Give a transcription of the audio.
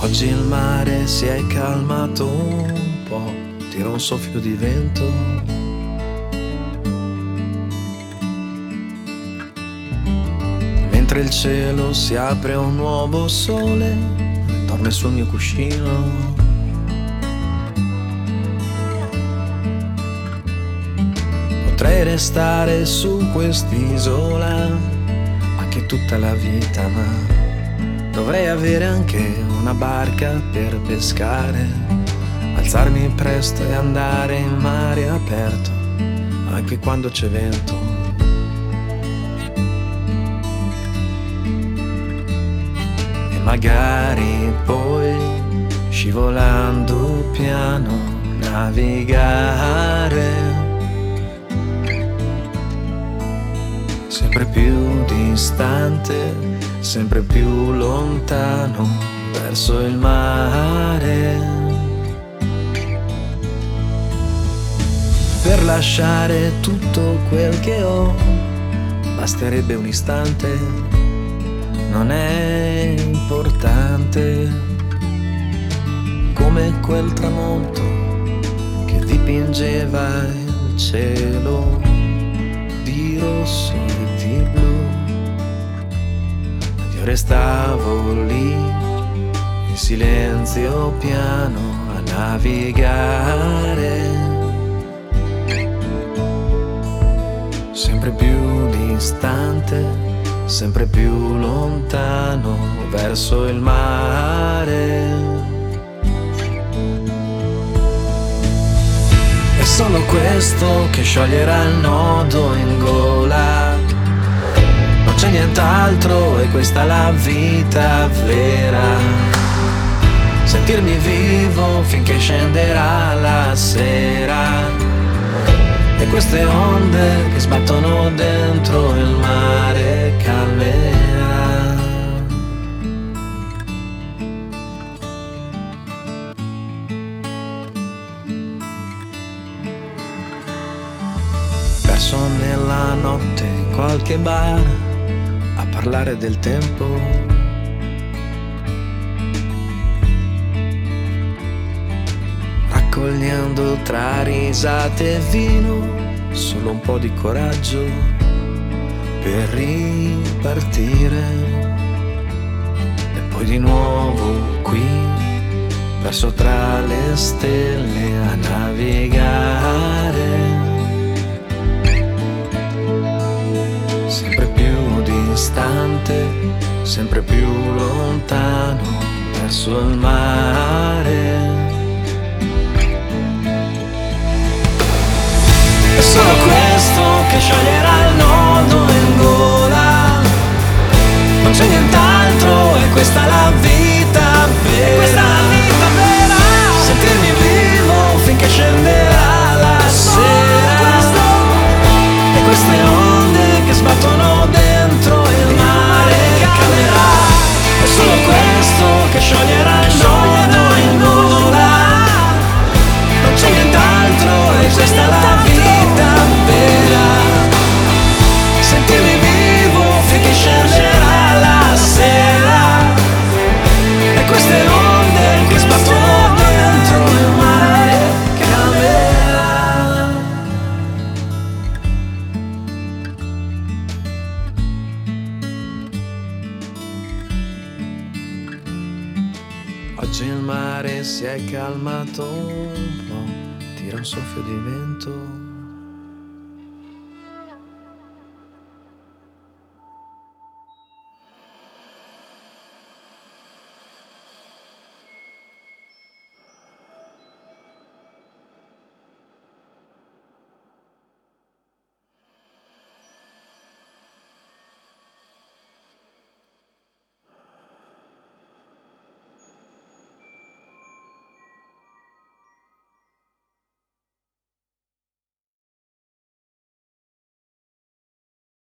Oggi il mare si è calmato un po', tira un soffio di vento. Mentre il cielo si apre a un nuovo sole, dorme sul mio cuscino. Potrei restare su quest'isola anche tutta la vita, ma dovrei avere anche una barca per pescare, alzarmi presto e andare in mare aperto, anche quando c'è vento. E magari poi, scivolando piano, navigare sempre più distante, sempre più lontano, verso il mare, per lasciare tutto quel che ho. Basterebbe un istante, non è importante, come quel tramonto che dipingeva il cielo di rosso e di blu. Io restavo lì in silenzio piano a navigare, sempre più distante, sempre più lontano, verso il mare. È solo questo che scioglierà il nodo in gola, non c'è nient'altro e questa è la vita vera. Sentirmi vivo finché scenderà la sera, e queste onde che sbattono dentro il mare calmerà. Perso nella notte in qualche bar a parlare del tempo, raccogliendo tra risate e vino solo un po' di coraggio per ripartire. E poi di nuovo qui, perso tra le stelle a navigare, sempre più distante, sempre più lontano, verso il mare. È solo questo che scioglierà il nodo in gola, non c'è nient'altro e questa è la vita vera. Sentirmi vivo finché scenderà la sera, e queste onde che sbattono dentro il mare calmerà. È solo questo che scioglierà il nodo in gola, non c'è nient'altro e questa è la vita vera. Sentirmi vivo finché scenderà la sera, e queste onde che sbattono dentro il mare calmerà. Oggi il mare si è calmato un po', tira un soffio di vento.